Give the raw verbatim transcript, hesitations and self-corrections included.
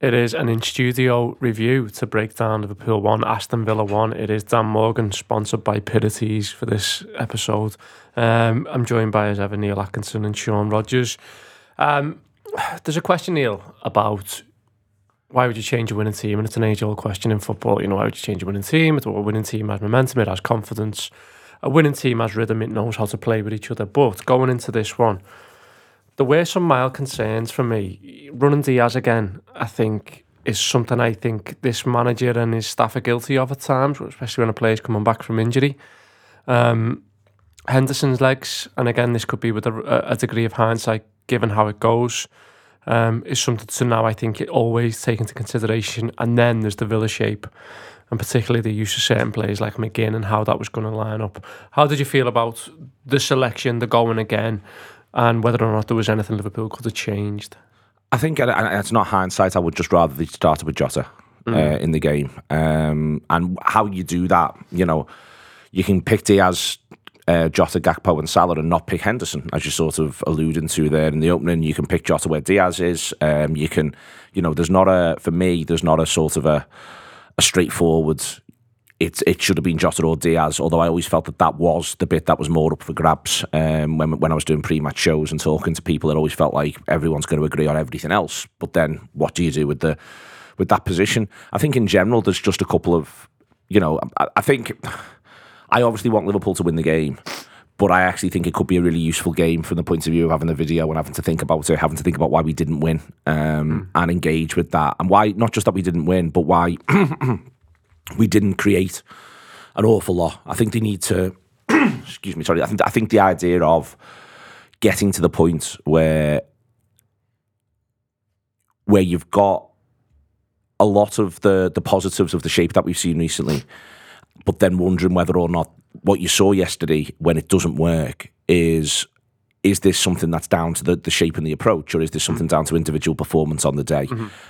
It is an in-studio review to break down Liverpool one, Aston Villa one. It is Dan Morgan, sponsored by Pirites for this episode. Um, I'm joined by, as ever, Neil Atkinson and Sean Rogers. Um, there's a question, Neil, about why would you change a winning team? And it's an age-old question in football. You know, why would you change a winning team? It's a winning team has momentum, it has confidence. A winning team has rhythm, it knows how to play with each other. But going into this one, there were some mild concerns for me. Running Diaz again, I think, is something I think this manager and his staff are guilty of at times, especially when a player's coming back from injury. Um, Henderson's legs, and again, this could be with a, a degree of hindsight, given how it goes, um, is something to now, I think, it always take into consideration. And then there's the Villa shape, and particularly the use of certain players like McGinn and how that was going to line up. How did you feel about the selection, the going again, and whether or not there was anything Liverpool could have changed? I think, and it's not hindsight, I would just rather they started with Jota mm. uh, in the game. Um, and how you do that, you know, you can pick Diaz, uh, Jota, Gakpo and Salah and not pick Henderson, as you're sort of alluding to there in the opening. You can pick Jota where Diaz is. Um, you can, you know, there's not a, for me, there's not a sort of a, a straightforward, It, it should have been Jota or Diaz, although I always felt that that was the bit that was more up for grabs. Um, when when I was doing pre-match shows and talking to people, it always felt like everyone's going to agree on everything else. But then what do you do with the with that position? I think in general, there's just a couple of, you know, I, I think I obviously want Liverpool to win the game, but I actually think it could be a really useful game from the point of view of having the video and having to think about it, having to think about why we didn't win um, mm. and engage with that. And why, not just that we didn't win, but why we didn't create an awful lot. I think they need to, excuse me, sorry, I think I think the idea of getting to the point where where you've got a lot of the, the positives of the shape that we've seen recently, but then wondering whether or not what you saw yesterday, when it doesn't work, is is this something that's down to the, the shape and the approach, or is this something down to individual performance on the day? Mm-hmm.